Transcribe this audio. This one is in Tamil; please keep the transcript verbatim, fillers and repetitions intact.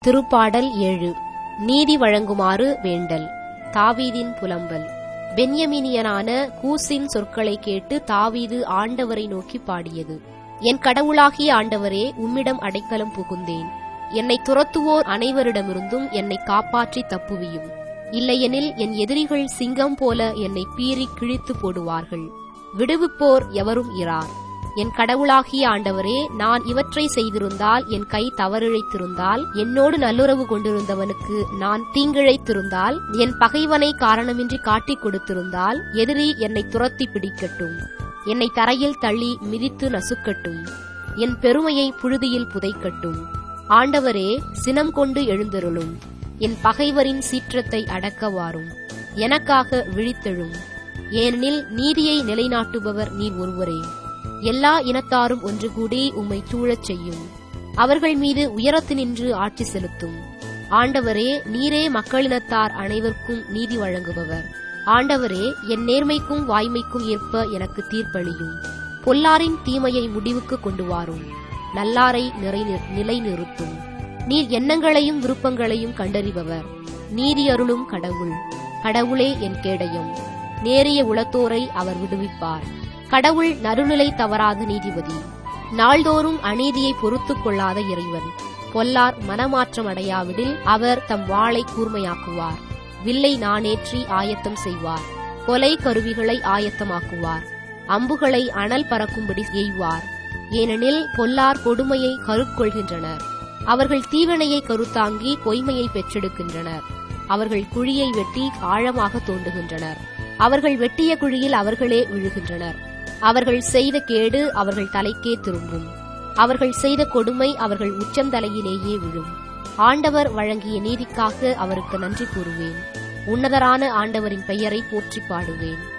திருப்பாடல் ஏழு. நீதி வழங்குமாறு வேண்டல். தாவீதின் புலம்பல். பென்யமீனியனான கூசின் சொற்களை கேட்டு தாவீது ஆண்டவரை நோக்கி பாடியது. என் கடவுளாகிய ஆண்டவரே, உம்மிடம் அடைக்கலம் புகுந்தேன். என்னை துரத்துவோர் அனைவரிடமிருந்தும் என்னை காப்பாற்றி தப்புவியும். இல்லையெனில் என் எதிரிகள் சிங்கம் போல என்னை பீறி கிழித்து போடுவார்கள். விடுவிப்போர் எவரும் இரார். என் கடவுளாகிய ஆண்டவரே, நான் இவற்றை செய்திருந்தால், என் கை தவறிழைத்திருந்தால், என்னோடு நல்லுறவு கொண்டிருந்தவனுக்கு நான் தீங்கிழைத்திருந்தால், என் பகைவனை காரணமின்றி காட்டிக் கொடுத்திருந்தால், எதிரி என்னை துரத்தி பிடிக்கட்டும், என்னை தரையில் தள்ளி மிதித்து நசுக்கட்டும், என் பெருமையை புழுதியில் புதைக்கட்டும். ஆண்டவரே, சினம் கொண்டு எழுந்தருளும். என் பகைவரின் சீற்றத்தை அடக்கவாரும். எனக்காக விழித்தெழும். ஏனெனில் நீதியை நிலைநாட்டுபவர் நீர் ஒருவரே. எல்லா இனத்தாரும் ஒன்று கூடி உம்மை சூழச் செய்யும். அவர்கள் மீது உயரத்து நின்று ஆட்சி செலுத்தும். ஆண்டவரே, நீரே மக்களினத்தார் அனைவருக்கும் நீதி வழங்குபவர். ஆண்டவரே, என் நேர்மைக்கும் வாய்மைக்கும் ஏற்ப எனக்கு தீர்ப்பளியும். பொல்லாரின் தீமையை முடிவுக்கு கொண்டு வாரும். நல்லாரை நிறை நிலைநிறுத்தும். நீர் எண்ணங்களையும் விருப்பங்களையும் கண்டறிபவர். நீதி அருளும் கடவுள். கடவுளே என் கேடயம். நேரிய உளத்தோரை அவர் விடுவிப்பார். கடவுள் நடுநிலை தவறாத நீதிபதி. நாள்தோறும் அநீதியை பொறுத்துக் கொள்ளாத இறைவன். பொல்லார் மனமாற்றம் அடையாவிடில் அவர் தம் வாளை கூர்மையாக்குவார். வில்லை நாணேற்றி ஆயத்தம் செய்வார். கொலை கருவிகளை ஆயத்தமாக்குவார். அம்புகளை அனல் பறக்கும்படி எய்வார். ஏனெனில் பொல்லார் கொடுமையை கருக்கொள்கின்றனர். அவர்கள் தீவினையை கருத்தாங்கி பொய்மையை பெற்றெடுக்கின்றனர். அவர்கள் குழியை வெட்டி ஆழமாக தோண்டுகின்றனர். அவர்கள் வெட்டிய குழியில் அவர்களே விழுகின்றனர். அவர்கள் செய்த கேடு அவர்கள் தலைக்கே திரும்பும். அவர்கள் செய்த கொடுமை அவர்கள் உச்சந்தலையிலேயே விழும். ஆண்டவர் வழங்கிய நீதிக்காக அவருக்கு நன்றி கூறுவேன். உன்னதரான ஆண்டவரின் பெயரை போற்றி பாடுவேன்.